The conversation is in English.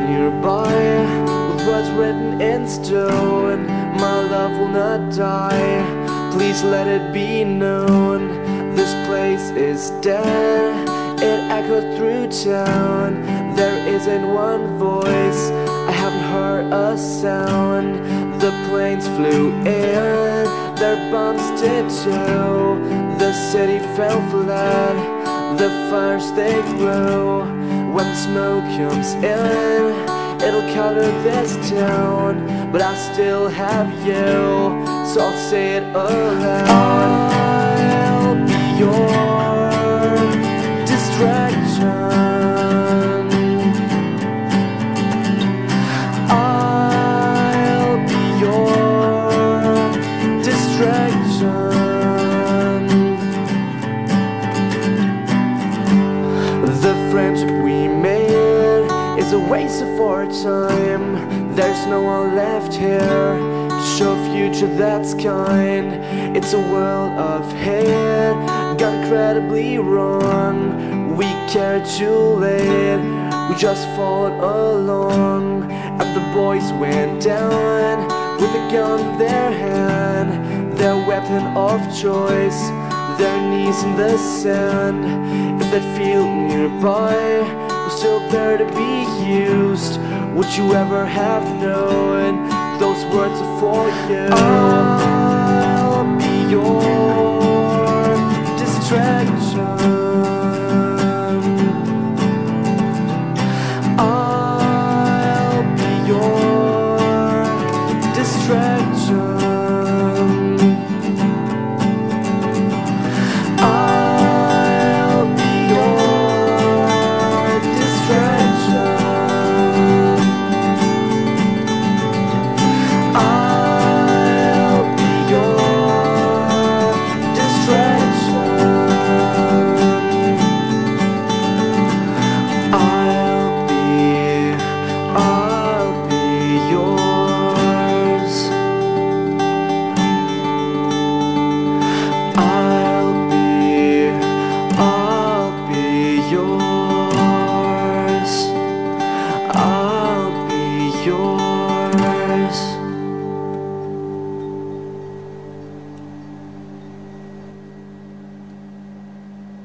nearby, with words written in stone. My love will not die, please let it be known. This place is dead, it echoes through town. There isn't one voice, I haven't heard a sound. The planes flew in, their bombs did too. The city fell flat, the fires they grew. When the smoke comes in, it'll color this town. But I still have you, so I'll say it aloud. I'll be your distraction. I'll be your distraction. The friendship we made is a waste of our time. There's no one left here to show a future that's kind. It's a world of hate, gone incredibly wrong. We care too late, we just followed along. And the boys went down with a gun in their hand, their weapon of choice, their knees in the sand. If that field nearby was still there to be used, would you ever have known those words are for you? I'll be your distraction.